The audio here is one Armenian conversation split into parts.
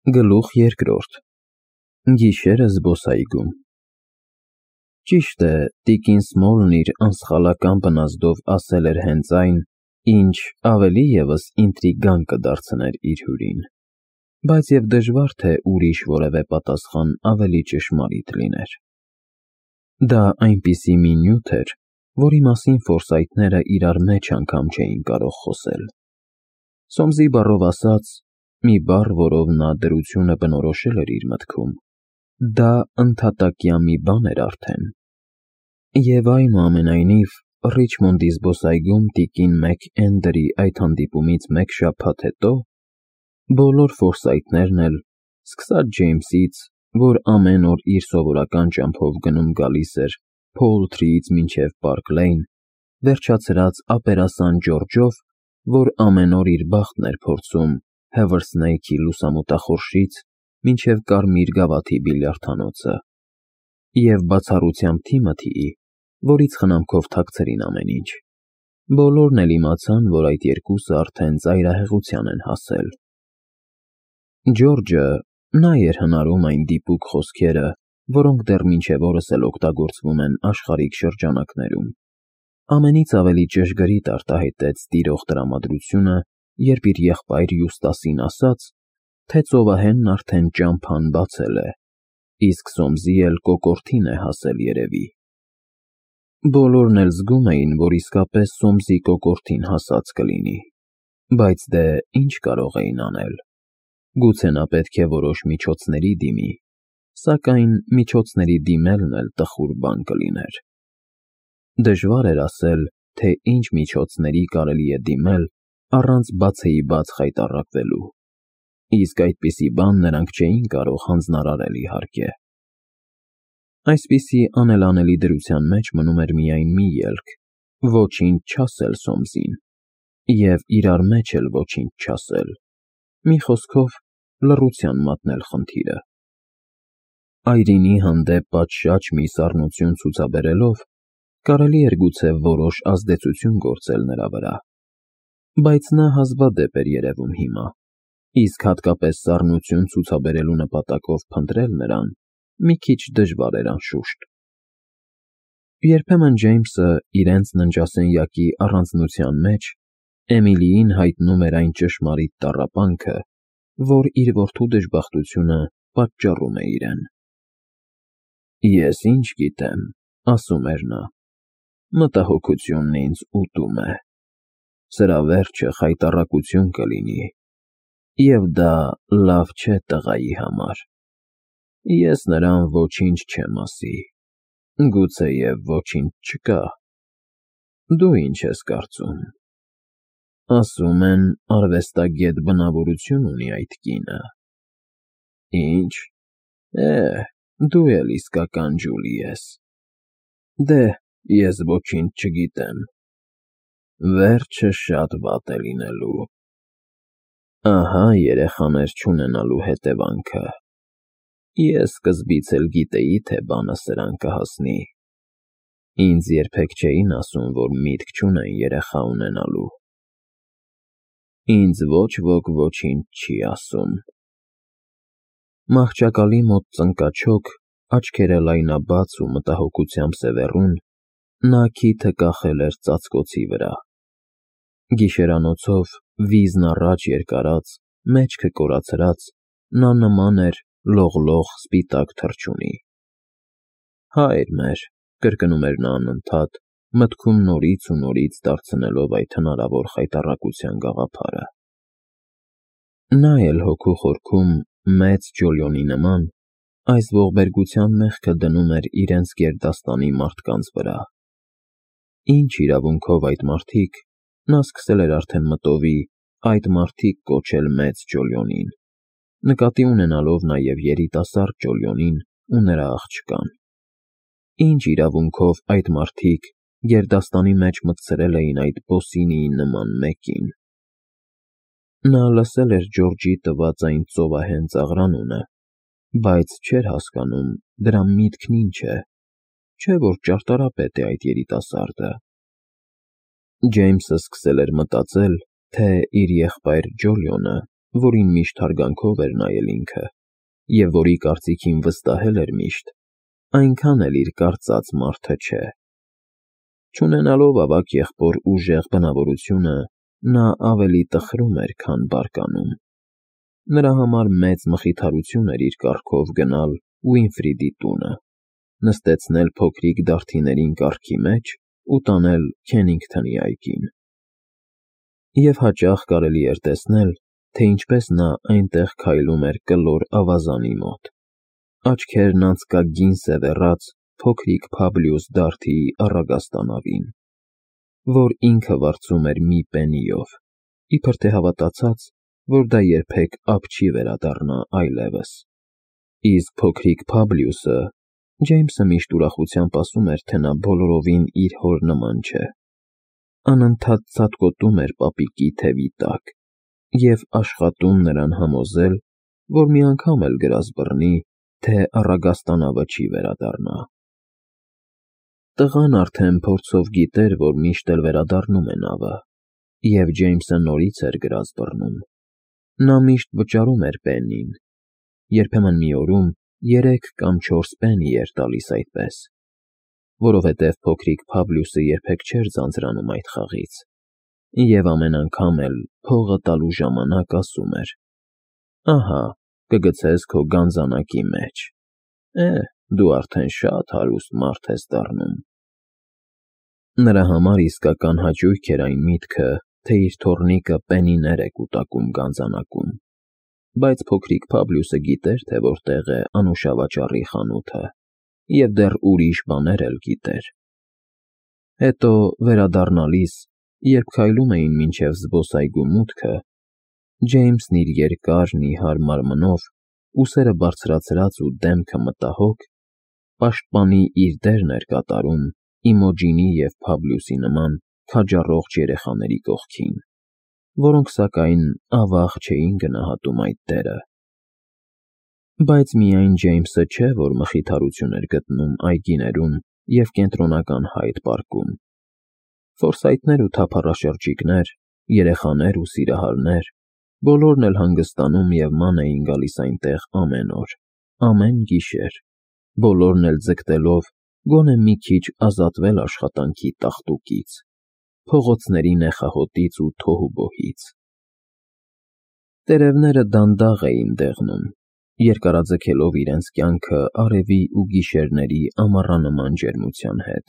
Գլուխ երկրորդ Գիշերը զբոսայգում Ճիշտ է, տիկին Սմոլն իր անսխալական բնազդով ասել էր հենց այն, ինչ ավելի ևս ինտրիգան կդարձներ իր հյուրին, բայց և դժվար թե ուրիշ որևէ պատասխան ավելի ճշմարիտ լիներ։ Դա այնպիսի մի նյութ էր, որի մասին ֆորսայթները իրար մեջ անգամ չէին կարող խոսել։ Սոմսի բառով ասած, մի բառ, որով նա դրությունը բնորոշել էր իր մտքում, դա ընդհատակյա մի բան էր արդեն։ Եվ այնուամենայնիվ, Ռիչմոնդի զբոսայգում տիկին Մեք-Էնդերի այդ հանդիպումից մեկ շաբաթ հետո, բոլոր ֆորսայթներն էլ, սկսած Ջեյմսից, որ ամեն օր իր սովորական ճամփով գնում-գալիս էր Փոուլթրիից մինչև Պարկ Լեյն, վերջացրած ապերասան Ջորջով, որ ամեն օր իր բախտն էր փորձում Հեվըրսնեյքի լուսամուտախորշից մինչև Կարմիր գավաթի բիլիարդանոցը, և բացառությամբ Թիմոթիի, որից խնամքով թաքցրին ամեն ինչ, բոլորն էլ իմացան, որ այդ երկուսը արդեն ծայրահեղության են հասել։ Ջորջը, նա էր հնարում այն դիպուկ խոսքերը, որոնք դեռ մինչև օրս էլ օգտագործվում են աշխարհիկ շրջանակներում, ամենից ավելի ճշգրիտ արտահայտեց տիրող տրամադրությունը, երբ իր եղբայր Յուստասին ասաց, թե ծովահենն արդեն ճամփան բացել է, իսկ Սոմսի էլ կոկորդին է հասել երևի։ Բոլորն էլ զգում էին, որ իսկապես Սոմսի կոկորդին հասած կլինի, բայց դե ինչ կարող էին անել։ Գուցե նա պետք է որոշ միջոցների դիմի, սակայն միջոցների դիմելն էլ տխուր բան կլիներ։ Դժվար էր ասել, թե ինչ միջոցների կարելի է դիմել առանց բացեիբաց խայտառակվելու, իսկ այդպիսի բան նրանք չէին կարող հանձնարարել իհարկե։ Այսպիսի անելանելի դրության մեջ մնում էր միայն մի ելք՝ ոչինչ չասել Սոմսին, և իրար մեջ էլ ոչինչ չասել, մի խոսքով, լռության մատնել խնդիրը։ Այրինի հանդեպ պատշաճ մի սառնություն ցուցաբերելով, կարելի էր գուցե որոշ ազդեցություն գործել նրա վրա, բայց նա հազվադեպ էր երևում հիմա, իսկ հատկապես սառնություն ցուցաբերելու նպատակով փնտրել նրան մի քիչ դժվար էր անշուշտ։ Երբեմն Ջեյմսը իրենց ննջասենյակի առանձնության մեջ Էմիլիին հայտնում էր այն ճշմարիտ տառապանքը, որ իր որդու դժբախտությունը պատճառում է իրեն։ «Ես ինչ գիտեմ», ասում էր նա, «մտահոգությունն ինձ ուտում է, սրա վերջը խայտառակություն կլինի, և դա լավ չէ տղայի համար։ Ես նրան ոչինչ չեմ ասի, գուցեև ոչինչ չկա։ Դու ինչ ես կարծում։ Ասում են, արվեստագետ բնավորություն ունի այդ կինը։ Ինչ, դու էլ իսկական ջուլի ես։ Դե, ես ոչինչ չգիտեմ։ Վերջը շատ վատ է լինելու։ Ահա երեխաներ չունենալու հետևանքը։ Ես սկզբից էլ գիտեի, թե բանը սրան կհասնի։ Ինձ երբեք չէին ասում, որ միտք չունեն երեխա ունենալու։ Ինձ ոչ ոք ոչինչ չի ասում»։ Մահճակալի մոտ ծնկաչոք, աչքերը լայնաբաց ու մտահոգությամբ սևեռուն, նա քիթը կախել էր ծածկոցի վրա։ Գիշերանոցով, վիզն առաջ երկարած, մեջքը կորացրած, նա նման էր լողլող սպիտակ թռչունի։ «Հայր մեր», կրկնում էր նա անընդհատ, մտքում նորից ու նորից դարձնելով այդ հնարավոր խայտառակության գաղափարը։ Նա էլ հոգու խորքում, մեծ Ջոլիոնի նման, այս ողբերգության մեղքը դնում էր իրենց գերդաստանի մարդկանց վրա։ Ինչ իրավունքով այդ մարդիկ, նա սկսել էր արդեն մտովի այդ մարդիկ կոչել մեծ Ջոլիոնին, նկատի ունենալով նաև երիտասարդ Ջոլիոնին ու նրա աղջկան։ Ինչ իրավունքով այդ մարդիկ գերդաստանի մեջ մտցրել էին այդ Բոսինիի նման մեկին։ Նա լսել էր Ջորջի տված այն ծովահեն ծաղրանունը, բայց չէր հասկանում դրա միտքն ինչ է, չէ՞ որ ճարտարապետ է այդ երիտասարդը։ Ջեյմսը սկսել էր մտածել, թե իր եղբայր Ջոլիոնը որին միշտ հարգանքով էր նայել ինքը, և որի կարծիքին վստահել էր միշտ, այնքան էլ իր կարծած մարդը չէ։ Չունենալով ավագ եղբոր ուժեղ բնավորությունը, նա ավելի տխրում էր, քան բարկանում։ Նրա համար մեծ մխիթարություն էր իր կառքով գնալ Ուինֆրիդի տունը, նստեցնել փոքրիկ դարդիներին կառքի մեջ ու տանել Քենինգթոնի այգին։ Եվ հաճախ կարելի էր տեսնել, թե ինչպես նա այնտեղ քայլում էր կլոր ավազանի մոտ, աչքերն անցկագին սևեռած փոքրիկ Փաբլիուս Դարդիի առագաստանավին, որ ինքը վարձում էր մի պենիով, իբր թե հավատացած, որ դա երբեք ափ չի վերադառնա այլևս։ Իսկ փոքրիկ Փաբլիուսը, Ջեյմսը միշտ ուրախությամբ ասում էր, թե նա բոլորովին իր հոր նման չէ, անընդհատ ցատկոտում էր պապիկի թևի տակ և աշխատում նրան համոզել, որ մի անգամ էլ գրազ բռնի, թե առագաստանավը չի վերադառնա։ Տղան արդեն փորձով գիտեր, որ միշտ էլ վերադառնում է նավը, և Ջեյմսը նորից էր գրազ բռնում։ Նա միշտ վճարում էր պեննին, երբեմն մի օրում 3 կամ 4 պեննի էր տալիս այդպես, որովհետև փոքրիկ Փաբլիուսը երբեք չէր ձանձրանում այդ խաղից, և ամեն անգամ էլ փողը տալու ժամանակ ասում էր. «Ահա, կգցես քո գանձանակի մեջ, դու արդեն շատ հարուստ մարդ ես դառնում»։ Նրա համար իսկական հաճույք էր այն միտքը, թե իր թոռնիկը պենիներ է կուտակում գանձանակում, բայց փոքրիկ Փաբլիուսը գիտեր, թե որտեղ է անուշավաճառի խանութը, և դեռ ուրիշ բաներ էլ գիտեր։ Հետո, վերադառնալիս, երբ քայլում էին մինչև զբոսայգու մուտքը, Ջեյմսն իր երկար, նիհար մարմնով, ուսերը բարձրացրած ու դեմքը մտահոգ, պաշտպանի իր դերն էր կատարում Իմոջինի և Փաբլիուսի նման քաջառողջ երեխաների կողքին, որոնք, սակայն, ավաղ չէին գնահատում այդ դերը։ Բայց միայն Ջեյմսը չէ, որ մխիթարություն էր գտնում այգիներում և Կենտրոնական Հայդ պարկում։ Ֆորսայթներ ու թափառաշրջիկներ, երեխաներ ու սիրահարներ, բոլորն էլ հանգստանում և ման էին գալիս այնտեղ ամեն օր, ամեն գիշեր, բոլորն էլ ձգտելով գոնե մի քիչ ազատվել աշխատանքի տաղտուկից, փողոցների նեխահոտից ու թոհուբոհից։ Տերևները դանդաղ էին դեղնում, երկարաձգելով իրենց կյանքը արևի ու գիշերների ամառանման ջերմության հետ։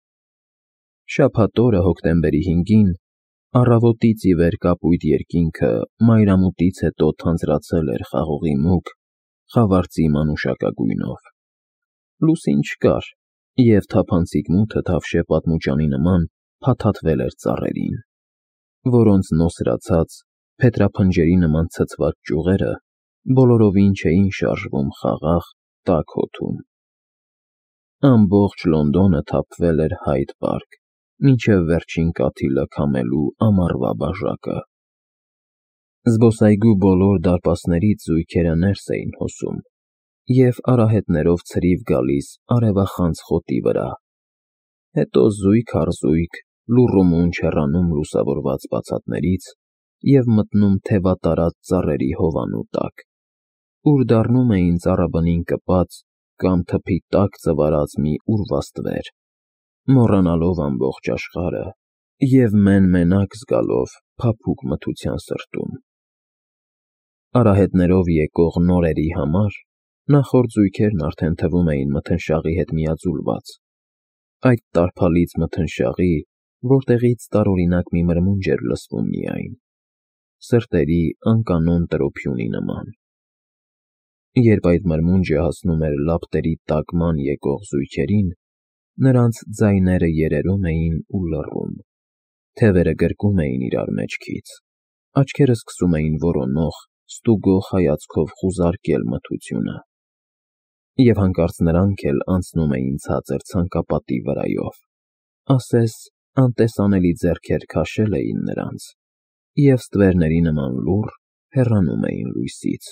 Շաբաթ օրը, հոկտեմբերի 5-ին, առավոտից ի վեր կապույտ երկինքը մայրամուտից հետո թանձրացել էր խաղողի մուգ, խավարծի մանուշակագույնով։ Լուսին չկար, և թափանցիկ մութը թավշե պատմուճանի նման փաթաթվել էր ծառերին, որոնց նոսրացած, փետրափնջերի նման ցցված ճյուղերը բոլորովին չէին շարժվում խաղաղ, տաք հոթում։ Ամբողջ Լոնդոնը թափվել էր Հայդ պարկ, մինչև վերջին կաթիլը քամելու ամառվա բաժակը։ Զբոսայգու բոլոր դարպասներից զույգերը ներս էին հոսում և արահետներով ցրիվ գալիս արևախանձ խոտի վրա, հետո զույգ առ զույգ լուռ ու մունջ հեռանում լուսավորված բացատներից և մտնում թևատարած ծառերի հովանու տակ, ուր դառնում էին ծառաբնին կպած կամ թփի տակ ծվարած մի ուրվաստ վեր, մոռանալով ամբողջ աշխարհը և մեն֊մենակ զգալով փափուկ մթության սրտում։ Արահետներով եկող նորերի համար նախորդ զույգերն արդեն թվում էին մթնշաղի հետ միաձուլված, այդ տարփալից մթնշաղի, որտեղից տարօրինակ մի մրմունջ էր լսվում միայն, սրտերի անկանոն տրոփյունի նման։ Երբ այդ մրմունջը հասնում էր լապտերի տակման եկող զույգերին, նրանց ձայները երերում էին ու լռում, թևերը գրկում էին իրար մեջքից, աչքերը սկսում էին որոնող, ստուգող հայացքով խուզարկել մթությունը, և հանկարծ նրանք էլ անցնում էին ցածր ցանկապատի վրայով, ասես անտեսանելի ձեռքեր քաշել էին նրանց, և ստվերների նման լուռ հեռանում էին լույսից։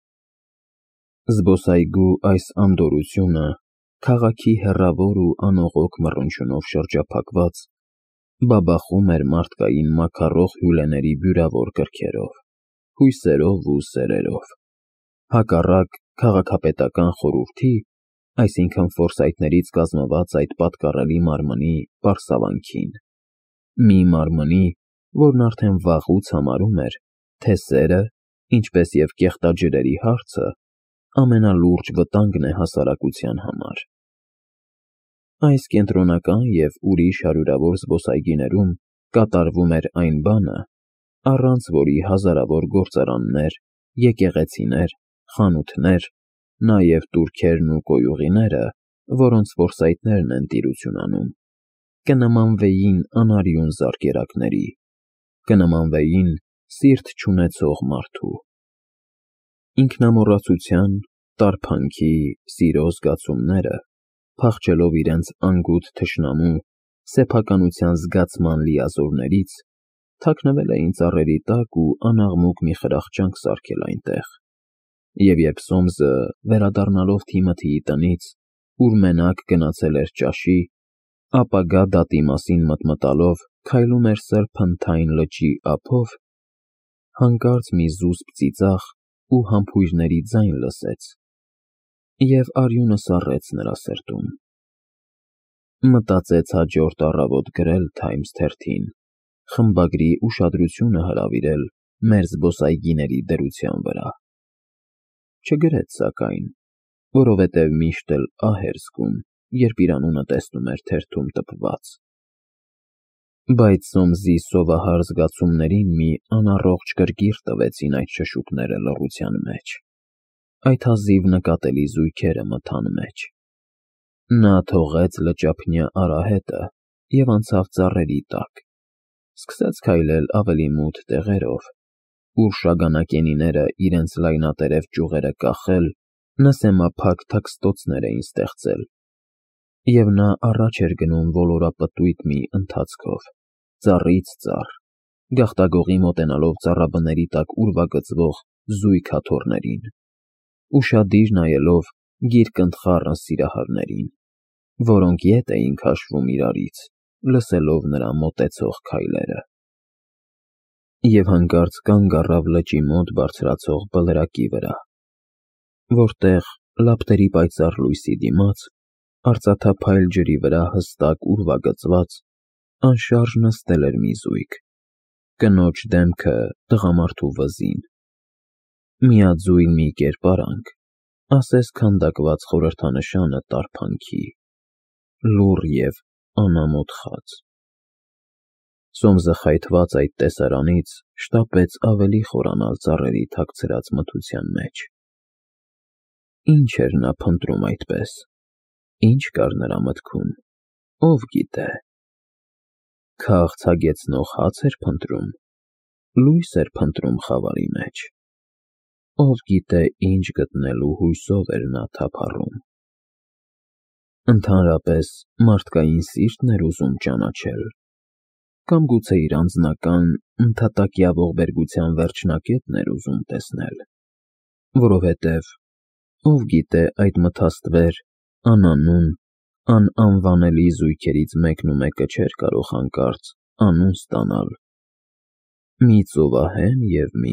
Զբոսայգու այս անդորրությունը, քաղաքի հեռավոր ու անողոք մռնչյունով շրջափակված, բաբախում էր մարդկային մաքարող հյուրեների բյուրավոր կրքերով, հույսերով ու սերերով։ Հակառակ քաղաքապետական խորհրդի, այսինքն Ֆորսայթներից կազմված այդ պատկառելի մարմնի պարսավանքին։ Մի մարմնի, որն արդեն վաղուց համարում էր, թե սերը, ինչպես և կեղտաջրերի հարցը, ամենալուրջ վտանգն է հասարակության համար։ Այս կենտրոնական և ուրիշ հարյուրավոր զբոսայգիներում կատարվում էր այն բանը, առանց որի հազարավոր գործարաններ, եկեղեցիներ, խանութներ, նաև տուրքերն ու կոյուղիները, որոնց որսայթներն են տիրություն անում, կնմանվեին անարյուն զարկերակների, կնմանվեին սիրտ չունեցող մարդու։ Ինքնամոռացության, տարփանքի, սիրո զգացումները, փախչելով իրենց անգութ թշնամու, սեփականության զգացման լիազորներից, թաքնվել էին ծառերի տակ ու անաղմուկ մի խրախճանք սարքել այնտեղ։ Եվ երբ Սոմսը, վերադառնալով Թիմոթիի տնից, ուր մենակ գնացել էր ճաշի, ապագա դատի մասին մտմտալով քայլում էր սրբընթայն լճի ափով, հանկարծ մի զուսպ ծիծաղ ու համբույրների ձայն լսեց, և արյունը սառեց նրա սրտում։ Մտածեց հաջորդ առավոտ գրել Թայմս թերթին, խմբագրի ուշադրությունը հրավիրել մեր զբոսայգիների դրության վրա։ Չգրեց սակայն, որովհետև միշտ էլ ահ էր զգում, երբ իր անունը տեսնում էր թերթում տպված։ Բայց Սոմսի սովահար զգացումներին մի անառողջ կրկիր տվեցին այդ շշուկները լռության մեջ, այդ հազիվ նկատելի զույգերը մթան մեջ։ Նա թողեց լճափնյա արահետը և անցավ ծառերի տակ, սկսեց քայլել ավելի մութ տեղերով, ուր շագանակենիները իրենց լայնատերև ճյուղերը կախել, նսեմափակ թաքստոցներ էին ստեղծել, և նա առաջ էր գնում ոլորապտույտ մի ընթացքով, ծառից ծառ, գաղտագողի մոտենալով ծառաբների տակ ուրվագծվող զույգ աթոռներին, ուշադիր նայելով գիրկընթխառն սիրահարներին, որոնք ետ էին քաշվում իրարից, լսելով նրա մոտեցող քայլերը։ Եվ հանկարծ կանգ առավ լճի մոտ բարձրացող բլրակի վրա, որտեղ, լապտերի պայծառ լույսի դիմաց, արծաթափայլ ջրի վրա հստակ ուրվագծված, անշարժ նստել էր մի զույգ, կնոջ դեմքը տղամարդու վզին, միաձույն մի կերպարանք, ասես քանդակված խորհրդանշանը տարփանքի, լուռ և անամոթ խաց։ Սոմսը խայթված այդ տեսարանից շտապեց ավելի խորանալ ծառերի թաքցրած մթության մեջ։ Ինչ էր նա փնտրում այդպես, ինչ կար նրա մտքում, ով գիտե։ Քաղցագեցնող հաց էր փնտրում, լույս էր փնտրում խավարի մեջ, ով գիտե ինչ գտնելու հույսով էր նա թափառում։ Ընդհանրապես մարդկային սիրտն էր ուզում ճանաչել, կամ գուցե իր անձնական, ընդհատակյա ողբերգության վերջնակետն էր ուզում տեսնել, որովհետև, ով գիտե այդ մթաստվեր, անանուն, անանվանելի զույգերից մեկն ու մեկը չէր կարող հանկարծ անուն ստանալ, մի ծովահեն և մի…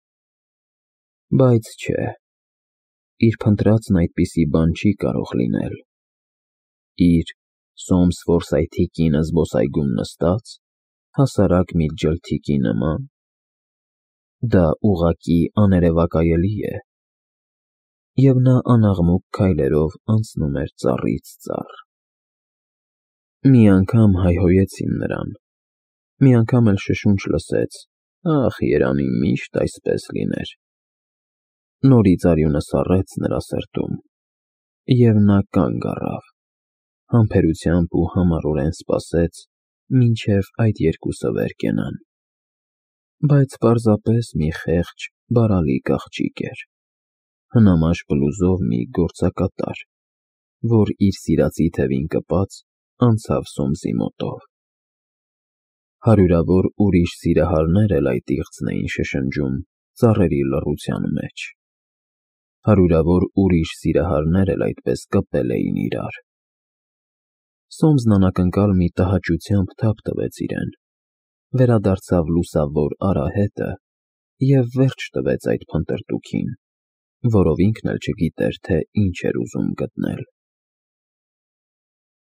Բայց չէ, իր փնտրածն այդպիսի բան չի կարող լինել։ Իր՝ Սոմս Ֆորսայթի կինը զբոսայգում նստած, հասարակ մի ջլթիկի նման… Դա ուղղակի աներևակայելի է։ Եվ նա անաղմուկ քայլերով անցնում էր ծառից ծառ։ Մի անգամ հայհոյեցին նրան, մի անգամ էլ շշունչ լսեց. «Ախ, երանի միշտ այսպես լիներ»։ Նորից արյունը սառեց նրա սրտում, և նա կանգ առավ, համբերությամբ ու համառորեն սպասեց, մինչև այդ երկուսը վեր կենան։ Բայց պարզապես մի խեղճ, բարալիկ աղջիկ էր, հնամաշ բլուզով մի գործակատար, որ իր սիրածի թևին կպած անցավ Սոմսի մոտով։ Հարյուրավոր ուրիշ սիրահարներ էլ այդ իղձն էին շշնջում ծառերի լռության մեջ։ Հարյուրավոր ուրիշ սիրահարներ էլ այդպես կպել էին իրար։ Սոմսն անակնկալ մի տհաճությամբ թափ տվեց իրեն, վերադարձավ լուսավոր արահետը և վերջ տվեց այդ փնտրտուքին, որով ինքն էլ չգիտեր, թե ինչ էր ուզում գտնել։